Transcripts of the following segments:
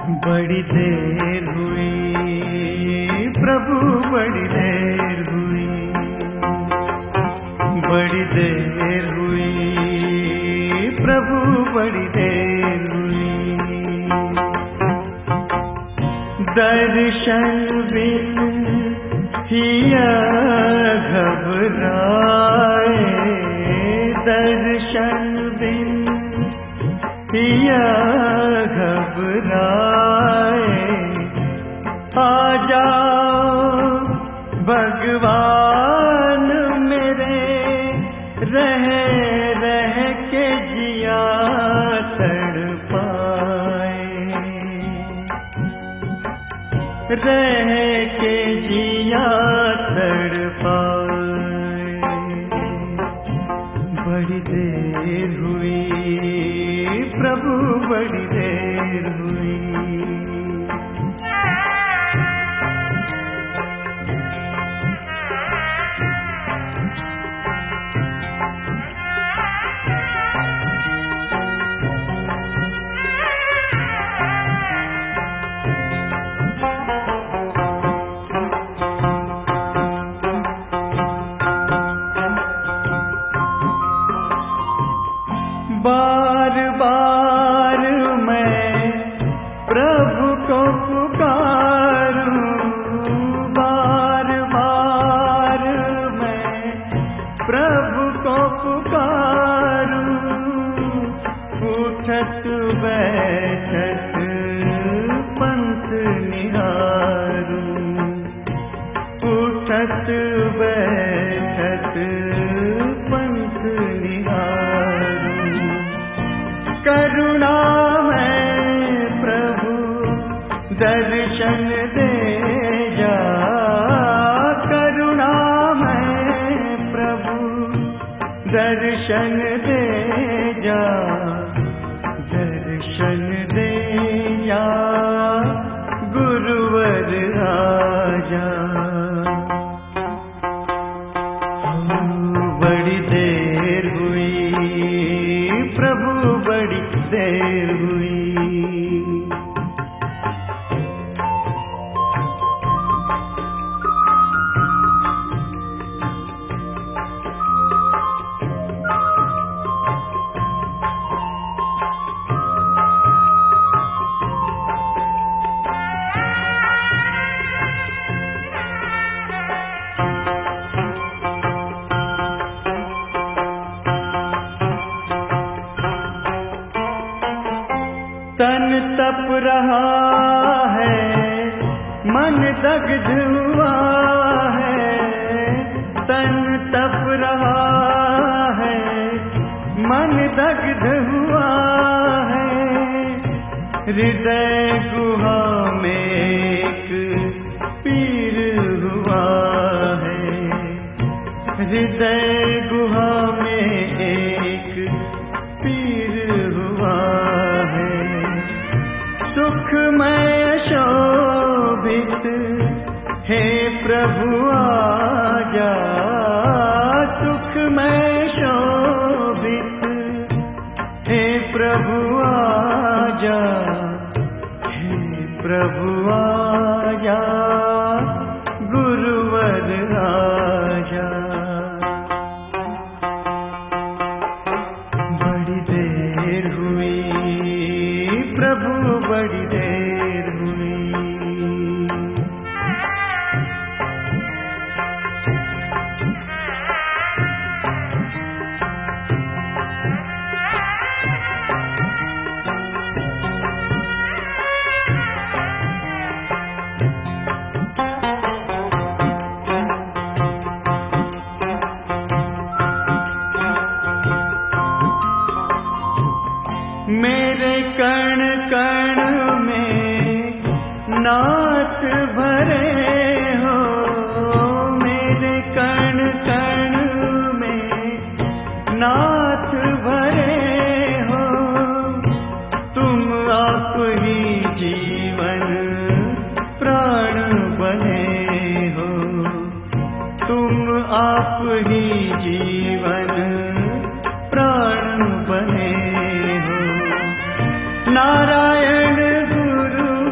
बड़ी देर हुई प्रभु, बड़ी देर हुई, बड़ी देर हुई प्रभु, बड़ी देर हुई। दर्शन बिन हिया घबराए, दर्शन बिन हिया घबराए। आ जाओ भगवान मेरे, रह रह के जिया तड़पाए, रह के जिया तड़पाए। बड़ी देर हुई प्रभु, बड़ी देर हुई। बार बार मैं प्रभु को पुकारूं, बार बार मैं प्रभु को पुकारूं। उठत बैठत पंथ निहारूं, उठत बैठत पंथ निहारूं। करुणा में प्रभु दर्शन दे जा, करुणा में प्रभु दर्शन दे जा, दर्शन दे जा गुरुवर आजा। बड़ी देर हुई प्रभु, बड़ी देर हुई। तन तप रहा है, मन दग्ध हुआ है, तन तप रहा है, मन दग्ध हुआ है। हृदय गुहा में एक पीर हुआ है, हृदय गुहा में एक पीर हुआ है। सुखमय शोभित हे प्रभु आजा, सुखमय शोभित हे प्रभु आजा, हे प्रभु आजा गुरुवर आजा। बड़ी देर हुई प्रभु, बड़ी देर हुई। मेरे कण कण में नाथ भरे हो, मेरे कण कण में नाथ भरे हो। तुम आप ही जीवन प्राण बने हो, तुम आप ही जीवन प्राण बने हो। नारायण गुरु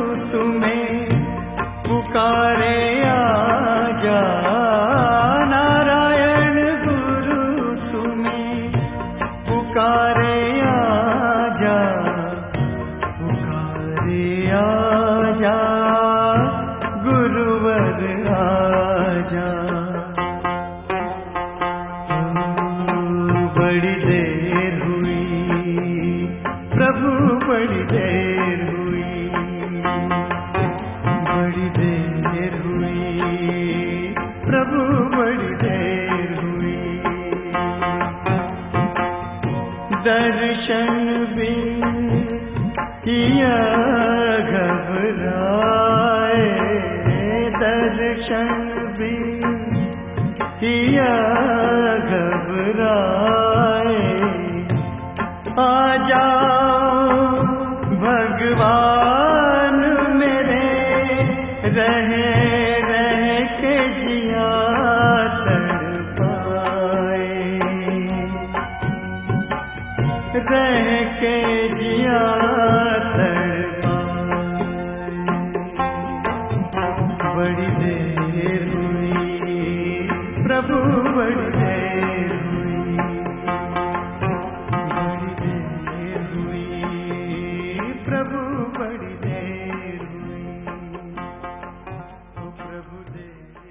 देर हुई, बड़ी देर हुई प्रभु, बड़ी देर हुई। दर्शन बिन किया घबराए, दर्शन बिन किया घबराए। आ जाओ भगवान मेरे, रह रह के जिया तड़पाए, रह के जिया तड़पाए। बड़ी देर हुई प्रभु, बड़ी देर हुई, बड़ी देर हुई प्रभु, बड़ी देर हुई। ओ प्रभु देर